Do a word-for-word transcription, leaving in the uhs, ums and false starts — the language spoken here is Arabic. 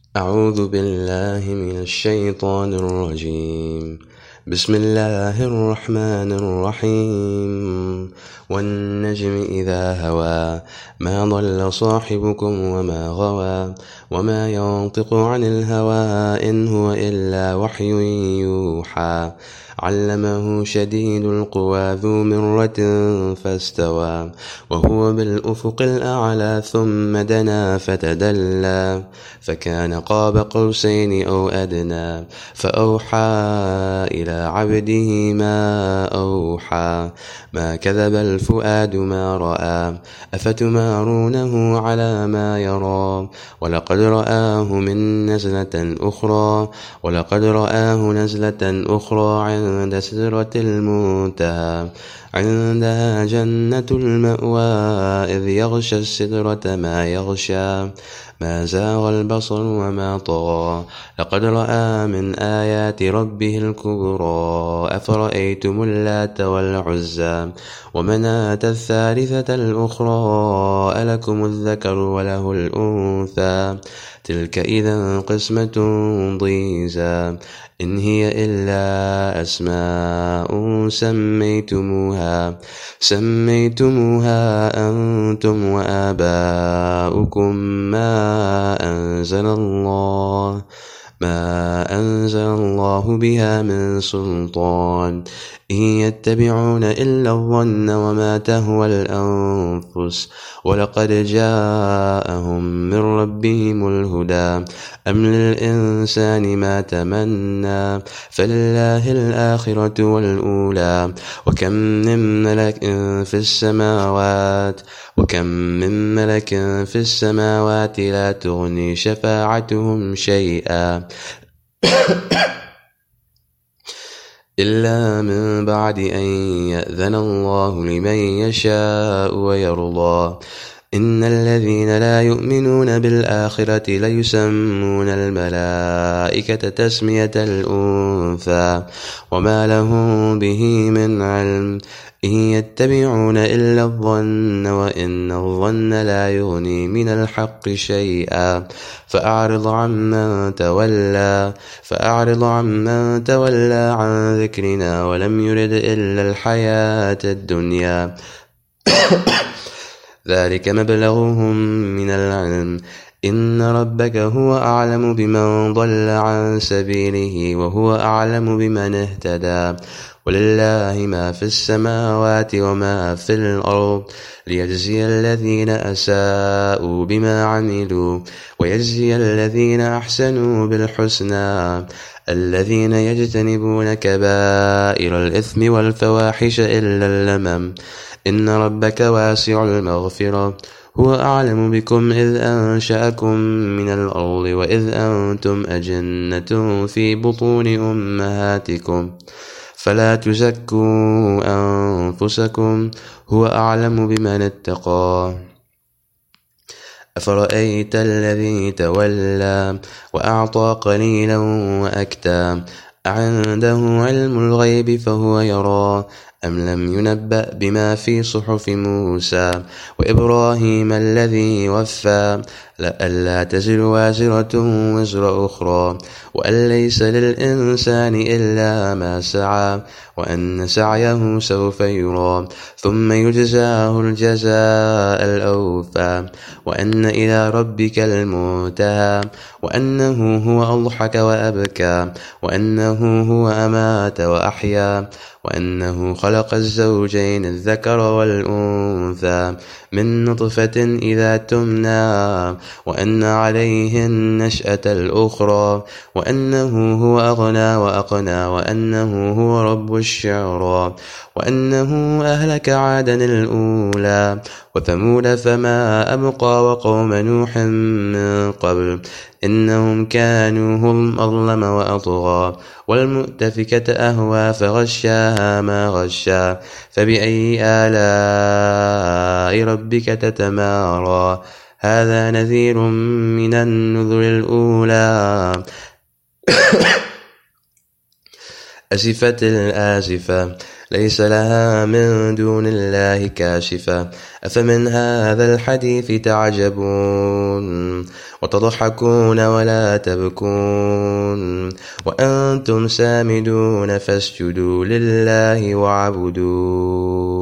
أعوذ بالله من الشيطان الرجيم. بسم الله الرحمن الرحيم. والنجم إذا هوى ما ضل صاحبكم وما غوى وما ينطق عن الهوى إن هو إلا وحي يوحى علمه شديد القوى ذو مرة فاستوى وهو بالأفق الأعلى ثم دنا فتدلى فكان قاب قوسين أو أدنى فأوحى إلى عبده ما أوحى ما كذب الفؤاد ما رأى أفتمارونه على ما يرى ولقد رآه من نزلة أخرى ولقد رآه نزلة أخرى عند سدرة المنتهى عندها جنة المأوى إذ يغشى السدرة ما يغشى ما زاغ البصر وما طغى لقد رأى من آيات ربه الكبرى أفرأيتم اللات والعزى ومناة الثالثة الأخرى ألكم الذكر وله الأنثى تلك إذا قسمة ضيزى إن هي إلا أسماء سميتموها سميتموها أنتم وآباؤكم ما أنزل الله ما أنزل الله بها من سلطان إن يتبعون إلا الظن وما تهوى الأنفس ولقد جاءهم من ربهم الهدى أم للإنسان ما تمنى فلله الآخرة والأولى وكم من ملك في السماوات وكم من ملك في السماوات لا تغني شفاعتهم شيئا إلا من بعد أن يأذن الله لمن يشاء ويرضى إن الذين لا يؤمنون بالآخرة ليسمون الملائكة تسمية الأنثى وما لهم به من علم إن يتبعون إلا الظن وإن الظن لا يغني من الحق شيئا فأعرض عمن تولى فأعرض عمن تولى عن ذكرنا ولم يرد إلا الحياة الدنيا ذلك مبلغهم من العلم إن ربك هو أعلم بمن ضل عن سبيله وهو أعلم بمن اهتدى ولله ما في السماوات وما في الأرض ليجزي الذين أساءوا بما عملوا ويجزي الذين أحسنوا بالحسنى الذين يجتنبون كبائر الإثم والفواحش إلا اللمم إن ربك واسع المغفرة هو أعلم بكم إذ أنشأكم من الأرض وإذ أنتم أجنة في بطون أمهاتكم فلا تزكوا أنفسكم هو أعلم بمن اتقى أفرأيت الذي تولى وأعطى قليلا وأكتى أعنده علم الغيب فهو يرى أم لم ينبأ بما في صحف موسى وإبراهيم الذي وفى لألا تزر وازرة وزر أخرى وأن ليس للإنسان إلا ما سعى وأن سعيه سوف يرى ثم يجزاه الجزاء الأوفى وأن إلى ربك المنتهى وأنه هو أضحك وأبكى وأنه هو أمات وأحيا وأنه خلق الزوجين الذكر والأنثى من نطفة إذا تمنى وأن عليه النشأة الأخرى وأنه هو أغنى وأقنى وأنه هو رب الشعرى وأنه أهلك عادا الأولى وثمود فما أبقى وقوم نوح من قبل إنهم كانوا هم أظلم وأطغى والمؤتفكة أهوى فغشاها ما غشى فبأي آلاء ربك تتمارى هذا نذير من النذر الأولى أزفت الآزفة ليس لها من دون الله كاشفة أفمن هذا الحديث تعجبون وتضحكون ولا تبكون وأنتم سامدون فاسجدوا لله واعبدوا